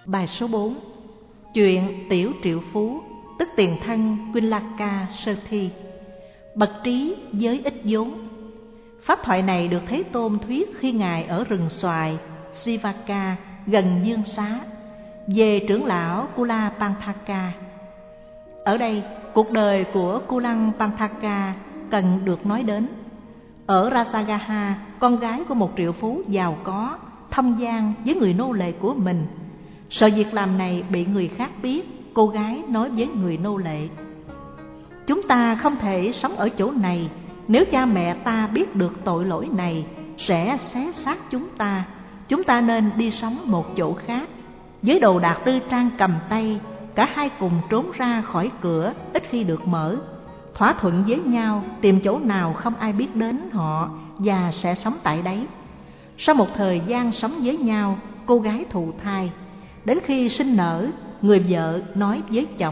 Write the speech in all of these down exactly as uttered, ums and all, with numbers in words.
Bài số bốn. Chuyện Tiểu Triệu Phú, tức tiền thân Quinlaka Sơ Thi. Bậc trí với ít vốn. Pháp thoại này được Thế Tôn thuyết khi Ngài ở rừng xoài Sivaka gần Dương Xá, về trưởng lão Kulapanthaka. Ở đây, cuộc đời của Kulapanthaka cần được nói đến. Ở Rasagaha, con gái của một triệu phú giàu có thông gian với người nô lệ của mình. Sợ việc làm này bị người khác biết, cô gái nói với người nô lệ: chúng ta không thể sống ở chỗ này, nếu cha mẹ ta biết được tội lỗi này sẽ xé xác chúng ta. Chúng ta nên đi sống một chỗ khác. Với đồ đạc tư trang cầm tay, cả hai cùng trốn ra khỏi cửa ít khi được mở, thỏa thuận với nhau tìm chỗ nào không ai biết đến họ và sẽ sống tại đấy. Sau một thời gian sống với nhau, cô gái thụ thai. Đến khi sinh nở, người vợ nói với chồng: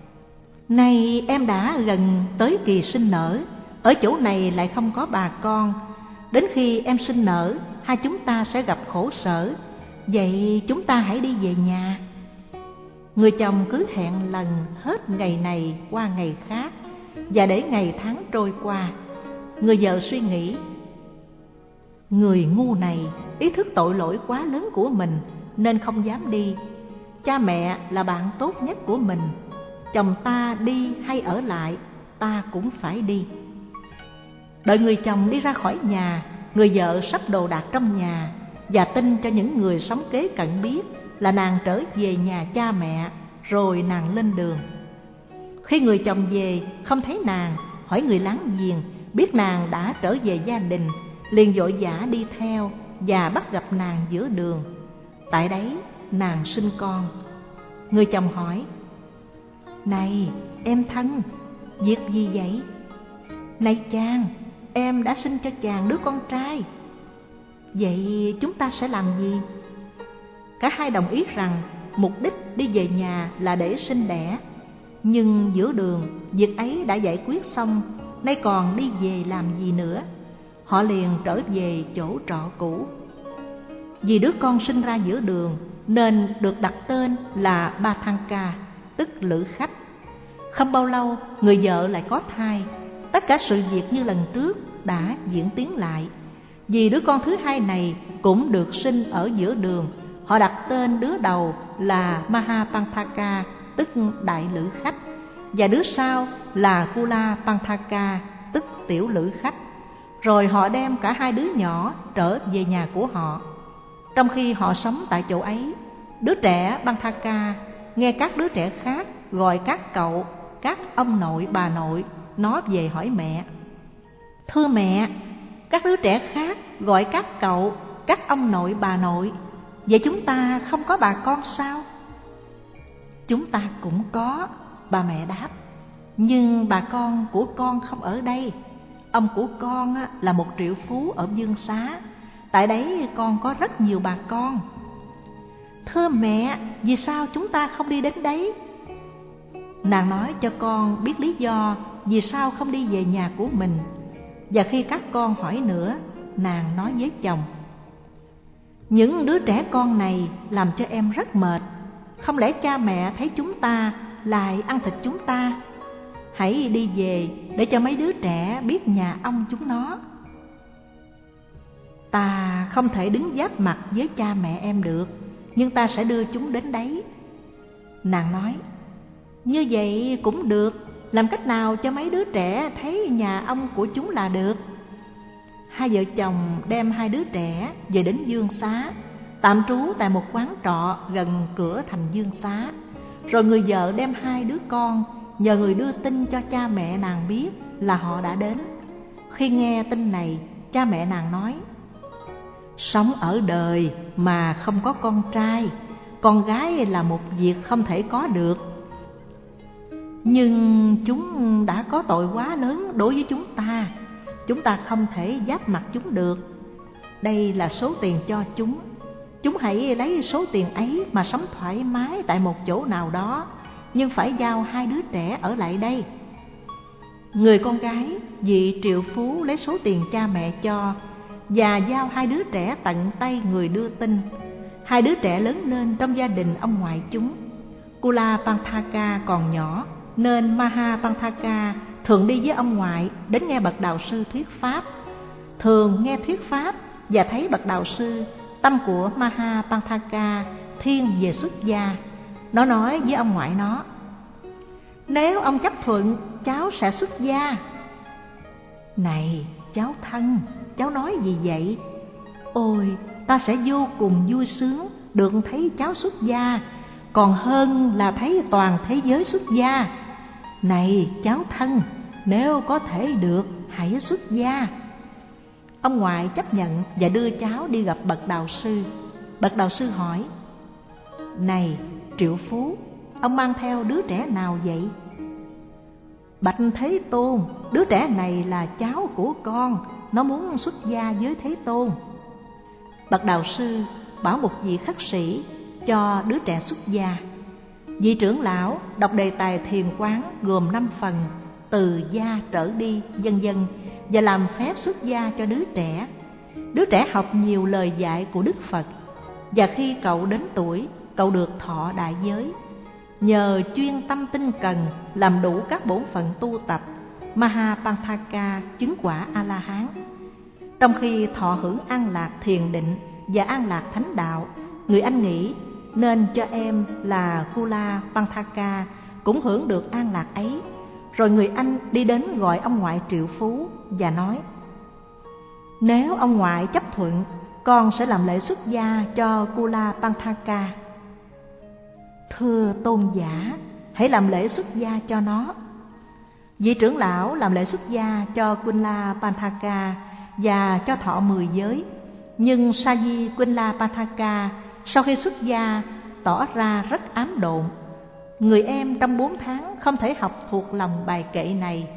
nay em đã gần tới kỳ sinh nở, ở chỗ này lại không có bà con. Đến khi em sinh nở, hai chúng ta sẽ gặp khổ sở. Vậy chúng ta hãy đi về nhà. Người chồng cứ hẹn lần hết ngày này qua ngày khác, và để ngày tháng trôi qua. Người vợ suy nghĩ: người ngu này ý thức tội lỗi quá lớn của mình nên không dám đi. Cha mẹ là bạn tốt nhất của mình, chồng ta đi hay ở lại, ta cũng phải đi. Đợi người chồng đi ra khỏi nhà, người vợ sắp đồ đạc trong nhà và tin cho những người sống kế cận biết là nàng trở về nhà cha mẹ, rồi nàng lên đường. Khi người chồng về không thấy nàng, hỏi người láng giềng, biết nàng đã trở về gia đình, liền vội vã đi theo và bắt gặp nàng giữa đường. Tại đấy nàng sinh con. Người chồng hỏi: này em thân, việc gì vậy? Này chàng, em đã sinh cho chàng đứa con trai. Vậy chúng ta sẽ làm gì? Cả hai đồng ý rằng mục đích đi về nhà là để sinh đẻ. Nhưng giữa đường, việc ấy đã giải quyết xong, nay còn đi về làm gì nữa? Họ liền trở về chỗ trọ cũ. Vì đứa con sinh ra giữa đường nên được đặt tên là Bathanka, tức lữ khách. Không bao lâu, người vợ lại có thai. Tất cả sự việc như lần trước đã diễn tiến lại. Vì đứa con thứ hai này cũng được sinh ở giữa đường, họ đặt tên đứa đầu là Mahapanthaka, tức đại lữ khách, và đứa sau là Kulapanthaka, tức tiểu lữ khách. Rồi họ đem cả hai đứa nhỏ trở về nhà của họ. Trong khi họ sống tại chỗ ấy, đứa trẻ Panthaka nghe các đứa trẻ khác gọi các cậu, các ông nội bà nội, nó về hỏi mẹ: thưa mẹ, các đứa trẻ khác gọi các cậu, các ông nội bà nội, vậy chúng ta không có bà con sao? Chúng ta cũng có, bà mẹ đáp, nhưng bà con của con không ở đây. Ông của con là một triệu phú ở Dương Xá, tại đấy con có rất nhiều bà con. Thưa mẹ, vì sao chúng ta không đi đến đấy? Nàng nói cho con biết lý do vì sao không đi về nhà của mình. Và khi các con hỏi nữa, nàng nói với chồng: những đứa trẻ con này làm cho em rất mệt. Không lẽ cha mẹ thấy chúng ta lại ăn thịt chúng ta? Hãy đi về để cho mấy đứa trẻ biết nhà ông chúng nó. Ta không thể đứng giáp mặt với cha mẹ em được, nhưng ta sẽ đưa chúng đến đấy. Nàng nói: như vậy cũng được, làm cách nào cho mấy đứa trẻ thấy nhà ông của chúng là được. Hai vợ chồng đem hai đứa trẻ về đến Dương Xá, tạm trú tại một quán trọ gần cửa thành Dương Xá. Rồi người vợ đem hai đứa con nhờ người đưa tin cho cha mẹ nàng biết là họ đã đến. Khi nghe tin này, cha mẹ nàng nói: sống ở đời mà không có con trai, con gái là một việc không thể có được. Nhưng chúng đã có tội quá lớn đối với chúng ta, chúng ta không thể giáp mặt chúng được. Đây là số tiền cho chúng, chúng hãy lấy số tiền ấy mà sống thoải mái tại một chỗ nào đó, nhưng phải giao hai đứa trẻ ở lại đây. Người con gái vị triệu phú lấy số tiền cha mẹ cho và giao hai đứa trẻ tận tay người đưa tin. hai đứa trẻ lớn lên trong gia đình ông ngoại chúng. Kula Panthaka còn nhỏ nên Maha Panthaka thường đi với ông ngoại đến nghe bậc đạo sư thuyết pháp. Thường nghe thuyết pháp và thấy bậc đạo sư, tâm của Maha Panthaka thiên về xuất gia. Nó nói với ông ngoại nó: nếu ông chấp thuận, cháu sẽ xuất gia. Này cháu thân, cháu nói gì vậy? Ôi, ta sẽ vô cùng vui sướng được thấy cháu xuất gia, còn hơn là thấy toàn thế giới xuất gia. Này cháu thân, nếu có thể được, hãy xuất gia. Ông ngoại chấp nhận và đưa cháu đi gặp bậc đạo sư. Bậc đạo sư hỏi: này triệu phú, ông mang theo đứa trẻ nào vậy? Bạch Thế Tôn, đứa trẻ này là cháu của con, nó muốn xuất gia với Thế Tôn. Bậc đạo sư bảo một vị khất sĩ cho đứa trẻ xuất gia. Vị trưởng lão đọc đề tài thiền quán gồm năm phần, từ gia trở đi, vân vân, và làm phép xuất gia cho đứa trẻ. Đứa trẻ học nhiều lời dạy của Đức Phật, và khi cậu đến tuổi, cậu được thọ đại giới. Nhờ chuyên tâm tinh cần làm đủ các bổn phận tu tập, Maha Panthaka chứng quả A-la-hán. Trong khi thọ hưởng an lạc thiền định và an lạc thánh đạo, người anh nghĩ nên cho em là Kula Panthaka cũng hưởng được an lạc ấy. Rồi người anh đi đến gọi ông ngoại triệu phú và nói: nếu ông ngoại chấp thuận, con sẽ làm lễ xuất gia cho Kula Panthaka. Thưa tôn giả, hãy làm lễ xuất gia cho nó. Vị trưởng lão làm lễ xuất gia cho Kula Panthaka và cho thọ mười giới. Nhưng Saji Kula Panthaka sau khi xuất gia tỏ ra rất ám độn. Người em trong bốn tháng không thể học thuộc lòng bài kệ này: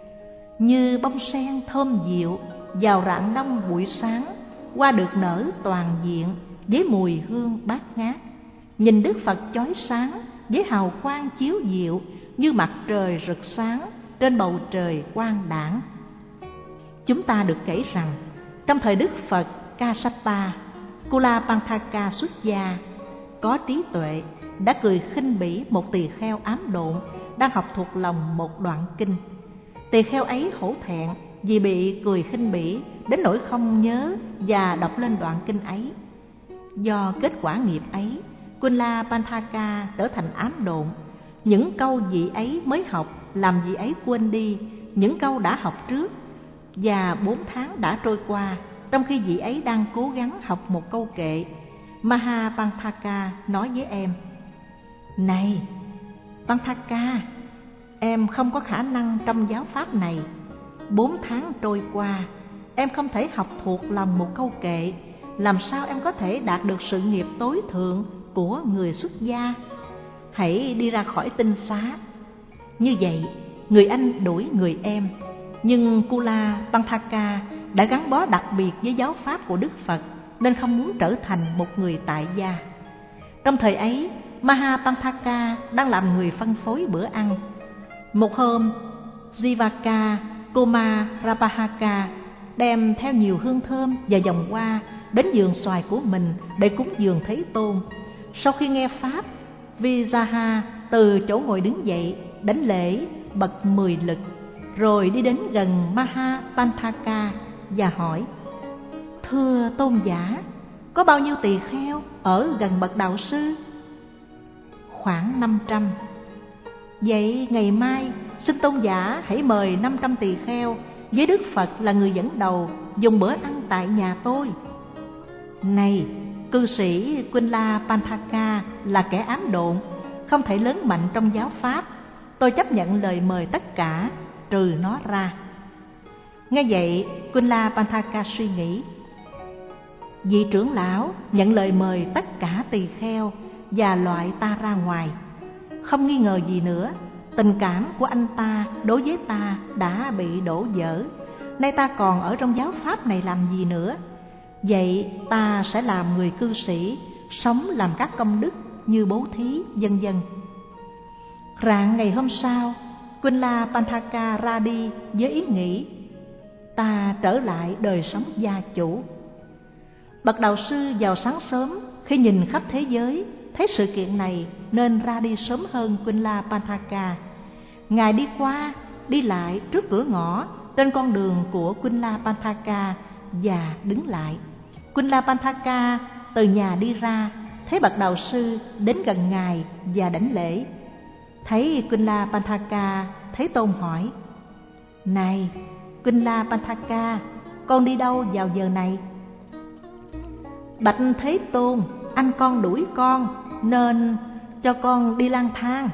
như bông sen thơm dịu vào rạng đông buổi sáng, hoa được nở toàn diện với mùi hương bát ngát. Nhìn Đức Phật chói sáng với hào quang chiếu diệu như mặt trời rực sáng trên bầu trời quang đãng. Chúng ta được kể rằng trong thời Đức Phật Kassapa, Kula Panthaka xuất gia, có trí tuệ, đã cười khinh bỉ một tỳ kheo ám độn đang học thuộc lòng một đoạn kinh. Tỳ kheo ấy hổ thẹn vì bị cười khinh bỉ đến nỗi không nhớ và đọc lên đoạn kinh ấy. Do kết quả nghiệp ấy, Kula Panthaka trở thành ám độn. Những câu vị ấy mới học làm vị ấy quên đi những câu đã học trước, và bốn tháng đã trôi qua trong khi vị ấy đang cố gắng học một câu kệ. Maha Panthaka nói với em: này Panthaka, em không có khả năng trong giáo pháp này. Bốn tháng trôi qua, em không thể học thuộc lòng một câu kệ, làm sao em có thể đạt được sự nghiệp tối thượng của người xuất gia? Hãy đi ra khỏi tinh xá. Như vậy, người anh đuổi người em, nhưng Kula Panthaka đã gắn bó đặc biệt với giáo pháp của Đức Phật nên không muốn trở thành một người tại gia. Trong thời ấy, Maha Panthaka đang làm người phân phối bữa ăn. Một hôm, Jivaka Komarapahaka đem theo nhiều hương thơm và vòng hoa đến vườn xoài của mình để cúng dường Thế Tôn. Sau khi nghe pháp, Vijaha từ chỗ ngồi đứng dậy, đánh lễ bật mười lực, rồi đi đến gần Maha Panthaka và hỏi: thưa tôn giả, có bao nhiêu tỳ kheo ở gần bậc đạo sư? Khoảng năm trăm. Vậy ngày mai xin tôn giả hãy mời năm trăm tỳ kheo với Đức Phật là người dẫn đầu dùng bữa ăn tại nhà tôi. Này, cư sĩ Kula Panthaka là kẻ ám độn, không thể lớn mạnh trong giáo pháp. Tôi chấp nhận lời mời tất cả, trừ nó ra. Nghe vậy, Kula Panthaka suy nghĩ: vị trưởng lão nhận lời mời tất cả tỳ kheo và loại ta ra ngoài. Không nghi ngờ gì nữa, tình cảm của anh ta đối với ta đã bị đổ vỡ. Nay ta còn ở trong giáo pháp này làm gì nữa? Vậy ta sẽ làm người cư sĩ, sống làm các công đức như bố thí, vân vân. Rạng ngày hôm sau, Kula Panthaka ra đi với ý nghĩ: ta trở lại đời sống gia chủ. Bậc đạo sư vào sáng sớm khi nhìn khắp thế giới, thấy sự kiện này nên ra đi sớm hơn Quinlapantaka. Ngài đi qua, đi lại trước cửa ngõ trên con đường của Quinlapantaka và đứng lại. Quinlapantaka từ nhà đi ra, thấy bậc đạo sư đến gần Ngài và đảnh lễ. Thấy Quinlapantaka, Thế Tôn hỏi: Này Quinlapantaka, con đi đâu vào giờ này? Bạch Thế Tôn, anh con đuổi con nên cho con đi lang thang.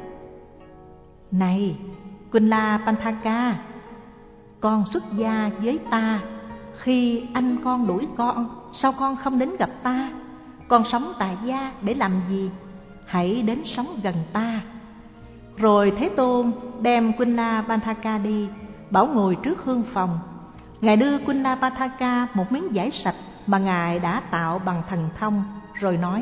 Này Quinlapantaka, con xuất gia với ta. Khi anh con đuổi con, sao con không đến gặp ta? Con sống tại gia để làm gì? Hãy đến sống gần ta. Rồi Thế Tôn đem Quinlapantaka đi, bảo ngồi trước hương phòng. Ngài đưa Quinlapantaka một miếng vải sạch mà Ngài đã tạo bằng thần thông, rồi nói: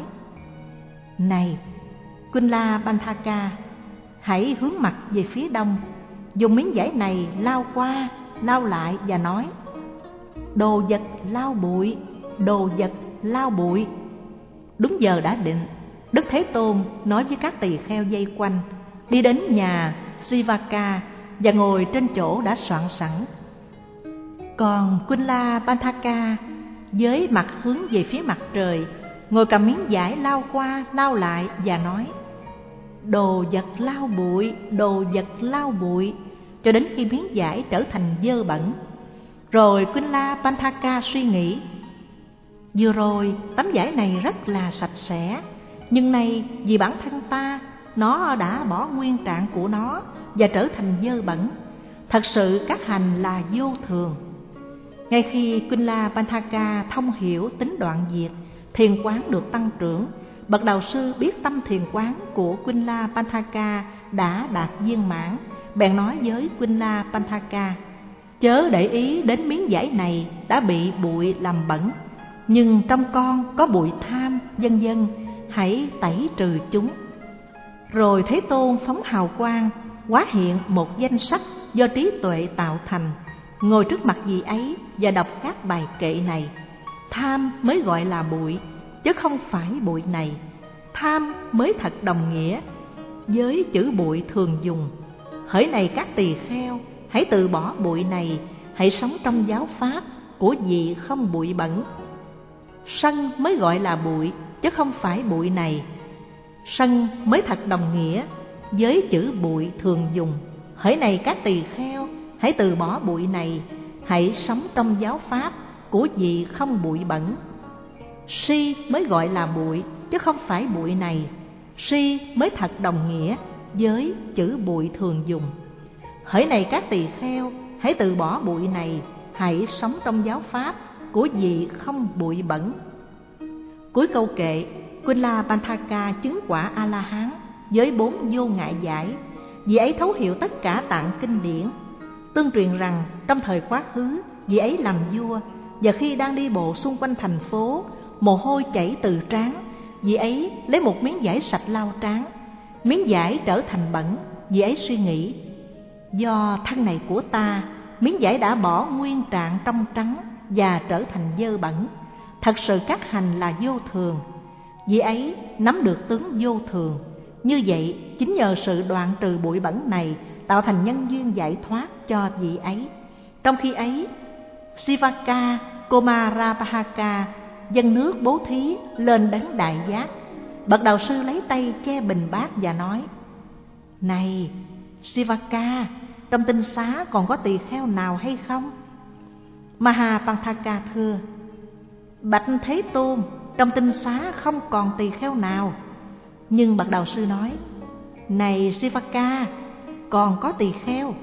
Này Quinlapantaka, hãy hướng mặt về phía đông, dùng miếng vải này lau qua, lau lại và nói: Đồ vật lau bụi, đồ vật lau bụi. Đúng giờ đã định, Đức Thế Tôn nói với các tỳ kheo vây quanh, đi đến nhà Sivaka và ngồi trên chỗ đã soạn sẵn. Còn Quinlapantaka với mặt hướng về phía mặt trời, ngồi cầm miếng vải lau qua, lau lại và nói: Đồ vật lau bụi, đồ vật lau bụi, cho đến khi miếng vải trở thành dơ bẩn. Rồi Quinlapantaka suy nghĩ: Vừa rồi tấm vải này rất là sạch sẽ, nhưng nay vì bản thân ta, nó đã bỏ nguyên trạng của nó và trở thành dơ bẩn. Thật sự các hành là vô thường. Ngay khi Quinlapantaka thông hiểu tính đoạn diệt, thiền quán được tăng trưởng, bậc đạo sư biết tâm thiền quán của Quinlapantaka đã đạt viên mãn, bèn nói với Quinlapantaka: Chớ để ý đến miếng vải này đã bị bụi làm bẩn, nhưng trong con có bụi tham, vân vân, hãy tẩy trừ chúng. Rồi Thế Tôn phóng hào quang, hóa hiện một danh sách do trí tuệ tạo thành, ngồi trước mặt vị ấy và đọc các bài kệ này: Tham mới gọi là bụi, chứ không phải bụi này. Tham mới thật đồng nghĩa với chữ bụi thường dùng. Hỡi này các tỳ kheo, hãy từ bỏ bụi này, hãy sống trong giáo pháp của vị không bụi bẩn. Sân mới gọi là bụi, chứ không phải bụi này. Sân mới thật đồng nghĩa với chữ bụi thường dùng. Hỡi này các tỳ kheo, hãy từ bỏ bụi này, hãy sống trong giáo pháp của vị không bụi bẩn. Si mới gọi là bụi, chứ không phải bụi này. Si mới thật đồng nghĩa với chữ bụi thường dùng. Hỡi này các tỳ kheo, hãy từ bỏ bụi này, hãy sống trong giáo pháp của vị không bụi bẩn. Cuối câu kệ, Quinlapantaka chứng quả A-la-hán với bốn vô ngại giải. Vị ấy thấu hiểu tất cả tạng kinh điển. Tương truyền rằng trong thời quá khứ, vị ấy làm vua, và khi đang đi bộ xung quanh thành phố, mồ hôi chảy từ trán. Vị ấy lấy một miếng vải sạch lau trán. Miếng vải trở thành bẩn. Vị ấy suy nghĩ: Do thân này của ta, miếng vải đã bỏ nguyên trạng trong trắng và trở thành dơ bẩn. Thật sự các hành là vô thường. Vị ấy nắm được tướng vô thường. Như vậy, chính nhờ sự đoạn trừ bụi bẩn này tạo thành nhân duyên giải thoát cho vị ấy. Trong khi ấy, Sivaka Komarabhaka dâng nước bố thí lên đấng đại giác. Bậc đạo sư lấy tay che bình bát và nói: Này Sivaka, trong tinh xá còn có tỳ kheo nào hay không? Mahapantaka thưa: Bạch Thế Tôn, trong tinh xá không còn tỳ kheo nào. Nhưng bậc đạo sư nói: Này Sivaka, còn có tỳ kheo.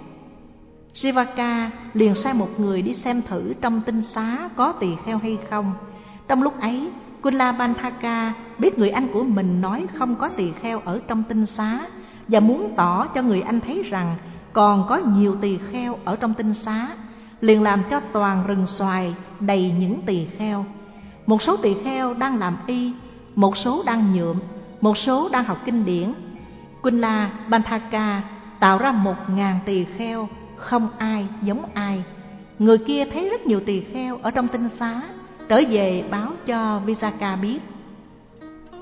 Sivaka liền sai một người đi xem thử trong tinh xá có tỳ kheo hay không. Trong lúc ấy, Quinlapantaka biết người anh của mình nói không có tỳ kheo ở trong tinh xá, và muốn tỏ cho người anh thấy rằng còn có nhiều tỳ kheo ở trong tinh xá, liền làm cho toàn rừng xoài đầy những tỳ kheo. Một số tỳ kheo đang làm y, một số đang nhuộm, một số đang học kinh điển. Quinlapantaka tạo ra một ngàn tỳ kheo, không ai giống ai. Người kia thấy rất nhiều tỳ kheo ở trong tinh xá, trở về báo cho Visakha biết.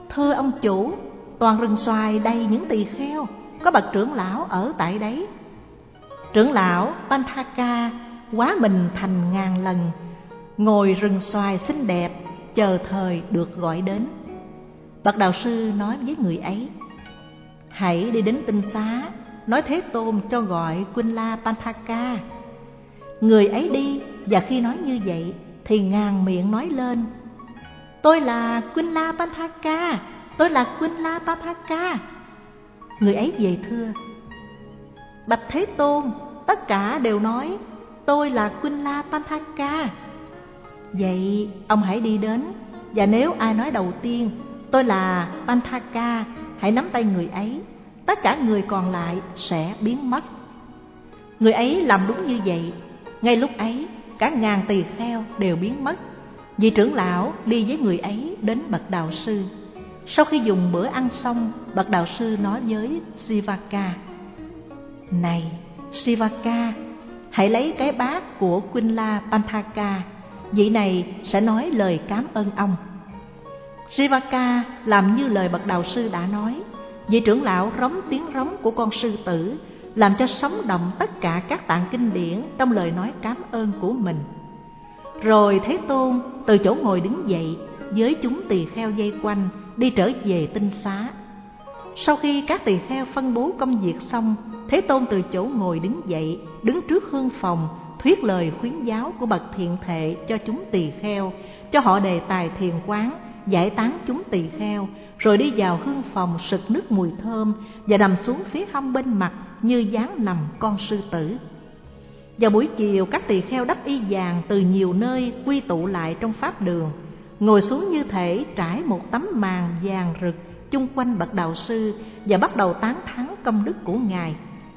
Thưa ông chủ, toàn rừng xoài đầy những tỳ kheo, có bậc trưởng lão ở tại đấy. Trưởng lão Panthaka hóa mình thành ngàn lần, ngồi rừng xoài xinh đẹp, chờ thời được gọi đến. Bậc đạo sư nói với người ấy: hãy đi đến tinh xá, nói Thế Tôn cho gọi Quinla Panthaka. Người ấy đi, và khi nói như vậy thì ngàn miệng nói lên: tôi là Quinla Panthaka, tôi là Quinla Panthaka. Người ấy về thưa: bạch Thế Tôn, tất cả đều nói tôi là Quinla Panthaka. Vậy ông hãy đi đến, và nếu ai nói đầu tiên tôi là Panthaka, hãy nắm tay người ấy, tất cả người còn lại sẽ biến mất. Người ấy làm đúng như vậy. Ngay lúc ấy, cả ngàn tỳ kheo đều biến mất. Vị trưởng lão đi với người ấy đến bậc đạo sư. Sau khi dùng bữa ăn xong, bậc đạo sư nói với Sivaka: này Sivaka, hãy lấy cái bát của Quinla Panthaka, vị này sẽ nói lời cảm ơn ông. Sivaka làm như lời bậc đạo sư đã nói. Vị trưởng lão rống tiếng rống của con sư tử, làm cho sống động tất cả các tạng kinh điển trong lời nói cảm ơn của mình. Rồi Thế Tôn từ chỗ ngồi đứng dậy, với chúng tỳ kheo vây quanh, đi trở về tinh xá. Sau khi các tỳ kheo phân bố công việc xong, Thế Tôn từ chỗ ngồi đứng dậy, đứng trước hương phòng, thuyết lời khuyến giáo của bậc thiện thệ cho chúng tỳ kheo, cho họ đề tài thiền quán, giải tán chúng tỳ kheo, rồi đi vào hương phòng sực nước mùi thơm và nằm xuống phía hông bên mặt như dáng nằm con sư tử. Vào buổi chiều, các tỳ kheo đắp y vàng từ nhiều nơi quy tụ lại trong pháp đường, ngồi xuống như thể trải một tấm màn vàng rực chung quanh bậc đạo sư và bắt đầu tán thán công đức của ngài.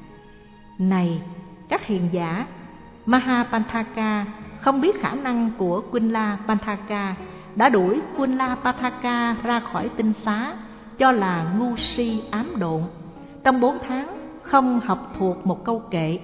Này các hiền giả, Mahapanthaka không biết khả năng của Quinla Panthaka, đã đuổi Quinla Panthaka ra khỏi tinh xá, cho là ngu si ám độn, trong bốn tháng không học thuộc một câu kệ.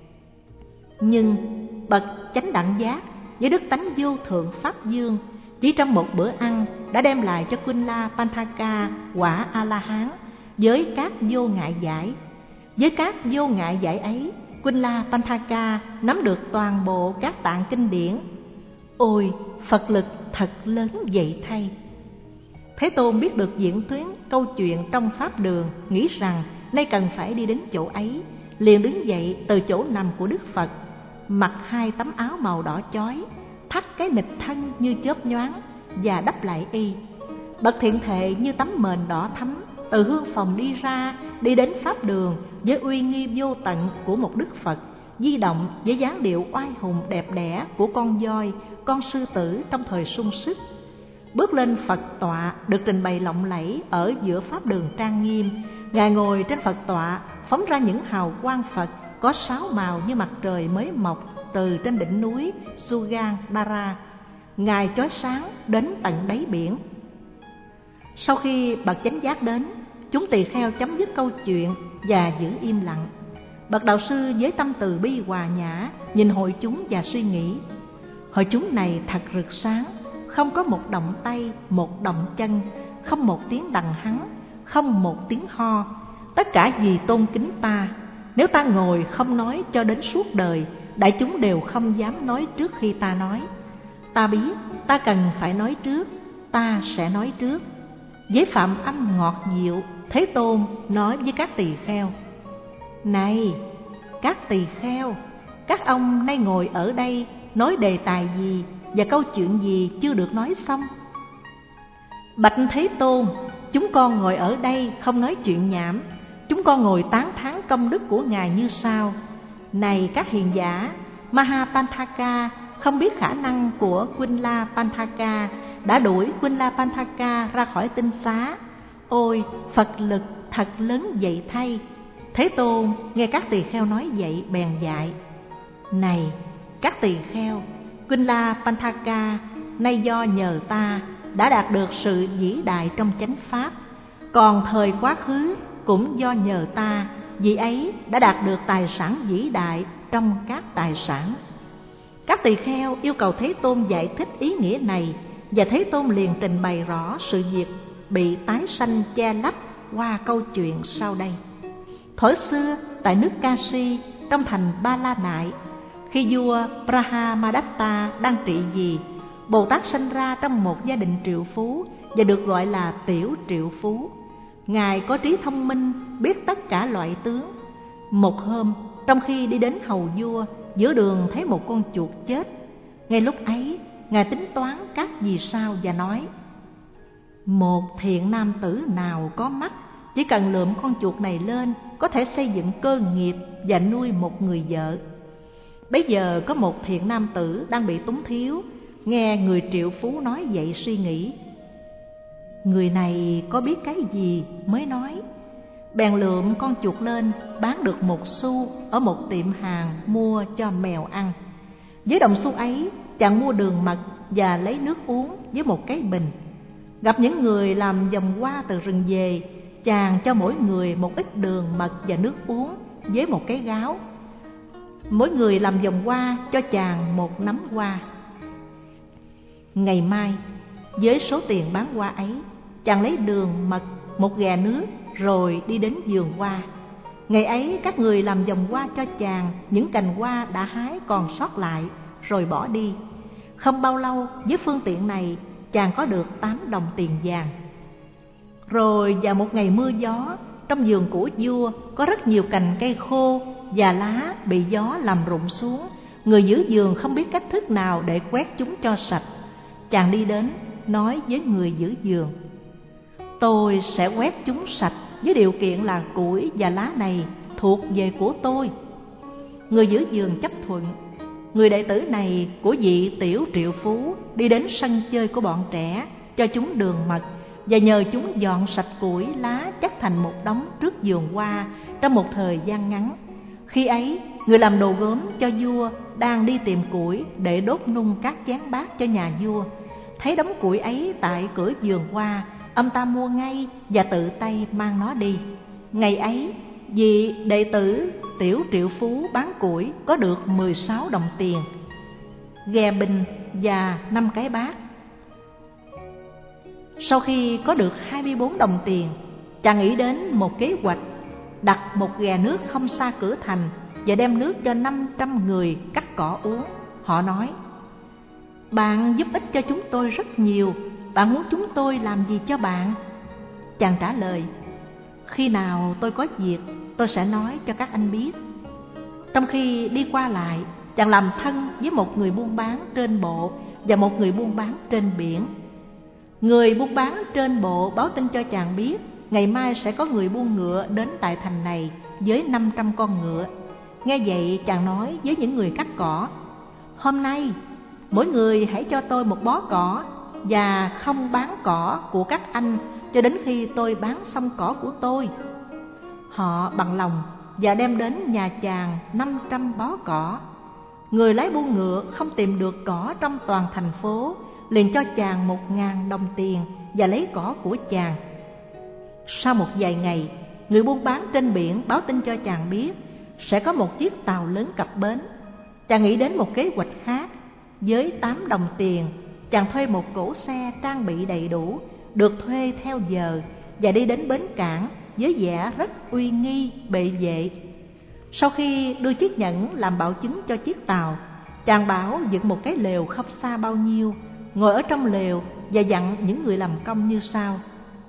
Nhưng bậc chánh đẳng giác với đức tánh vô thượng pháp dương, chỉ trong một bữa ăn đã đem lại cho Quinla Panthaka quả A-la-hán với các vô ngại giải. Với các vô ngại giải ấy, Quinla Panthaka nắm được toàn bộ các tạng kinh điển. Ôi, Phật lực thật lớn vậy thay! Thế Tôn biết được diễn thuyết câu chuyện trong pháp đường, nghĩ rằng nay cần phải đi đến chỗ ấy, liền đứng dậy từ chỗ nằm của Đức Phật, mặc hai tấm áo màu đỏ chói, thắt cái nịt thân như chớp nhoáng và đắp lại y. Bậc thiện thệ như tấm mền đỏ thắm từ hương phòng đi ra, đi đến pháp đường với uy nghi vô tận của một Đức Phật, di động với dáng điệu oai hùng đẹp đẽ của con voi, con sư tử trong thời sung sức. Bước lên Phật tọa được trình bày lộng lẫy ở giữa pháp đường trang nghiêm. Ngài ngồi trên Phật tọa, phóng ra những hào quang Phật có sáu màu như mặt trời mới mọc từ trên đỉnh núi Sugandhara. Ngài chói sáng đến tận đáy biển. Sau khi bậc chánh giác đến, chúng tỳ kheo chấm dứt câu chuyện và giữ im lặng. Bậc đạo sư với tâm từ bi hòa nhã nhìn hội chúng và suy nghĩ: hội chúng này thật rực sáng, không có một động tay, một động chân, không một tiếng đằng hắng, không một tiếng ho. Tất cả vì tôn kính ta. Nếu ta ngồi không nói cho đến suốt đời, đại chúng đều không dám nói trước khi ta nói. Ta biết ta cần phải nói trước, ta sẽ nói trước. Với phạm âm ngọt dịu, Thế Tôn nói với các tỳ kheo: này các tỳ kheo, các ông nay ngồi ở đây nói đề tài gì và câu chuyện gì chưa được nói xong? Bạch Thế Tôn, chúng con ngồi ở đây không nói chuyện nhảm, chúng con ngồi tán thán công đức của Ngài như sau. Này các hiền giả, Mahapanthaka không biết khả năng của Quinla Panthaka, đã đuổi Quinla Panthaka ra khỏi tinh xá. Ôi, Phật lực thật lớn vậy thay! Thế Tôn nghe các tỳ kheo nói vậy bèn dạy: này các tỳ kheo, Quinla Panthaka nay do nhờ ta đã đạt được sự vĩ đại trong chánh pháp, còn thời quá khứ cũng do nhờ ta, vị ấy đã đạt được tài sản vĩ đại trong các tài sản. Các tỳ kheo yêu cầu Thế Tôn giải thích ý nghĩa này, và Thế Tôn liền trình bày rõ sự việc bị tái sanh che lấp qua câu chuyện sau đây. Thuở xưa tại nước Kashi trong thành Ba La Nại, khi vua Brahmadatta đang trị vì, Bồ Tát sanh ra trong một gia đình triệu phú và được gọi là Tiểu Triệu Phú. Ngài có trí thông minh, biết tất cả loại tướng. Một hôm, trong khi đi đến hầu vua, giữa đường thấy một con chuột chết. Ngay lúc ấy, Ngài tính toán các vì sao và nói: một thiện nam tử nào có mắt, chỉ cần lượm con chuột này lên, có thể xây dựng cơ nghiệp và nuôi một người vợ. Bấy giờ có một thiện nam tử đang bị túng thiếu, nghe người triệu phú nói vậy suy nghĩ: người này có biết cái gì mới nói. Bèn lượm con chuột lên, bán được một xu ở một tiệm hàng mua cho mèo ăn. Với đồng xu ấy, chàng mua đường mật và lấy nước uống với một cái bình. Gặp những người làm vòng hoa từ rừng về, chàng cho mỗi người một ít đường mật và nước uống với một cái gáo. Mỗi người làm vòng hoa cho chàng một nắm hoa. Ngày mai, với số tiền bán hoa ấy, chàng lấy đường mật, một ghè nước, rồi đi đến vườn hoa. Ngày ấy các người làm vòng hoa cho chàng những cành hoa đã hái còn sót lại, rồi bỏ đi. Không bao lâu, với phương tiện này, chàng có được tám đồng tiền vàng. Rồi vào một ngày mưa gió, trong vườn của vua có rất nhiều cành cây khô và lá bị gió làm rụng xuống. Người giữ vườn không biết cách thức nào để quét chúng cho sạch. Chàng đi đến, nói với người giữ vườn: tôi sẽ quét chúng sạch với điều kiện là củi và lá này thuộc về của tôi. Người giữ vườn chấp thuận. Người đệ tử này của vị Tiểu Triệu Phú đi đến sân chơi của bọn trẻ, cho chúng đường mật và nhờ chúng dọn sạch củi lá chất thành một đống trước vườn hoa trong một thời gian ngắn. Khi ấy, người làm đồ gốm cho vua đang đi tìm củi để đốt nung các chén bát cho nhà vua. Thấy đống củi ấy tại cửa vườn hoa, ông ta mua ngay và tự tay mang nó đi. Ngày ấy, vị đệ tử Tiểu Triệu Phú bán củi có được mười sáu đồng tiền, ghè bình và năm cái bát. Sau khi có được hai mươi bốn đồng tiền, chàng nghĩ đến một kế hoạch, đặt một ghè nước không xa cửa thành và đem nước cho năm trăm người cắt cỏ uống. Họ nói: bạn giúp ích cho chúng tôi rất nhiều, bạn muốn chúng tôi làm gì cho bạn? Chàng trả lời: khi nào tôi có việc, tôi sẽ nói cho các anh biết. Trong khi đi qua lại, chàng làm thân với một người buôn bán trên bộ và một người buôn bán trên biển. Người buôn bán trên bộ báo tin cho chàng biết ngày mai sẽ có người buôn ngựa đến tại thành này với năm trăm con ngựa. Nghe vậy, chàng nói với những người cắt cỏ: hôm nay mỗi người hãy cho tôi một bó cỏ và không bán cỏ của các anh cho đến khi tôi bán xong cỏ của tôi. Họ bằng lòng và đem đến nhà chàng năm trăm bó cỏ. Người lái buôn ngựa không tìm được cỏ trong toàn thành phố, liền cho chàng một ngàn đồng tiền và lấy cỏ của chàng. Sau một vài ngày, người buôn bán trên biển báo tin cho chàng biết sẽ có một chiếc tàu lớn cập bến. Chàng nghĩ đến một kế hoạch khác. Với tám đồng tiền, chàng thuê một cỗ xe trang bị đầy đủ, được thuê theo giờ, và đi đến bến cảng với vẻ rất uy nghi bệ vệ. Sau khi đưa chiếc nhẫn làm bảo chứng cho chiếc tàu, chàng bảo dựng một cái lều không xa bao nhiêu, ngồi ở trong lều và dặn những người làm công như sau: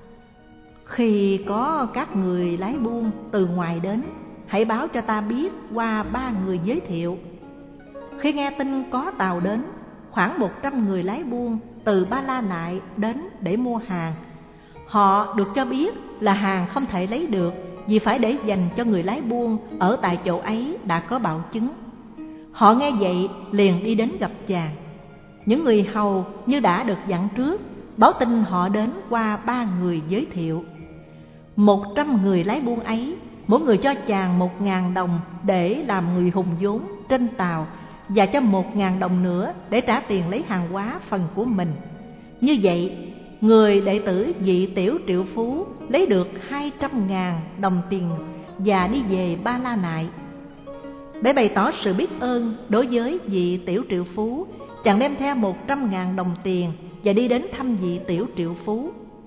khi có các người lái buôn từ ngoài đến, hãy báo cho ta biết qua ba người giới thiệu. Khi nghe tin có tàu đến, khoảng một trăm người lái buôn từ Ba La Nại đến để mua hàng. Họ được cho biết là hàng không thể lấy được vì phải để dành cho người lái buôn ở tại chỗ ấy đã có bảo chứng. Họ nghe vậy liền đi đến gặp chàng. Những người hầu như đã được dặn trước, báo tin họ đến qua ba người giới thiệu. Một trăm người lái buôn ấy, mỗi người cho chàng một ngàn đồng để làm người hùng vốn trên tàu, và cho một ngàn đồng nữa để trả tiền lấy hàng hóa phần của mình. Như vậy, người đệ tử vị Tiểu Triệu Phú lấy được hai trăm ngàn đồng tiền và đi về Ba La Nại. Để bày tỏ sự biết ơn đối với vị Tiểu Triệu Phú, chàng đem theo một trăm ngàn đồng tiền và đi đến thăm vị Tiểu Triệu Phú.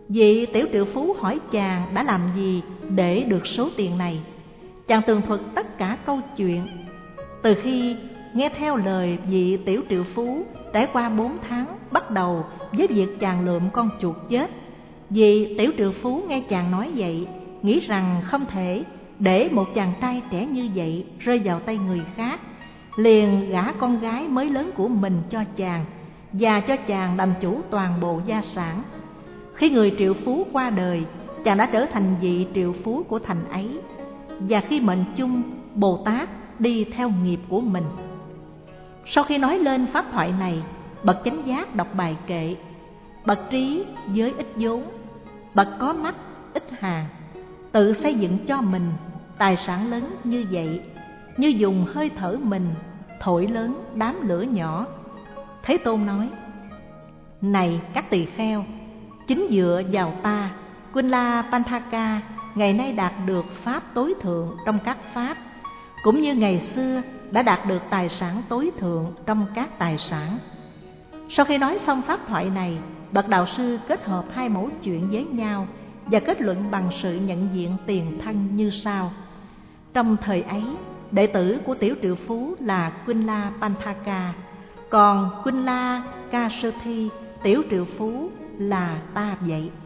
Vị tiểu triệu phú hỏi chàng đã làm gì để được số tiền này. Chàng tường thuật tất cả câu chuyện. Từ khi nghe theo lời vị tiểu triệu phú, trải qua bốn tháng, bắt đầu với việc chàng lượm con chuột chết. Vị tiểu triệu phú nghe chàng nói vậy, nghĩ rằng không thể để một chàng trai trẻ như vậy rơi vào tay người khác, liền gả con gái mới lớn của mình cho chàng và cho chàng làm chủ toàn bộ gia sản. Khi người triệu phú qua đời, chàng đã trở thành vị triệu phú của thành ấy, và khi mệnh chung, Bồ Tát đi theo nghiệp của mình. Sau khi nói lên pháp thoại này, bậc chánh giác đọc bài kệ: bậc trí với ít vốn, bậc có mắt ít hàng, tự xây dựng cho mình tài sản lớn như vậy, như dùng hơi thở mình thổi lớn đám lửa nhỏ. Thế Tôn nói: này các tỳ kheo, chính dựa vào ta, Quinla Panthaka ngày nay đạt được pháp tối thượng trong các pháp, cũng như ngày xưa đã đạt được tài sản tối thượng trong các tài sản. Sau khi nói xong pháp thoại này, bậc đạo sư kết hợp hai mẫu chuyện với nhau và kết luận bằng sự nhận diện tiền thân như sau. Trong thời ấy, đệ tử của tiểu triệu phú là Quinla Panthaka, còn Quinla Kasethi tiểu triệu phú là ta vậy.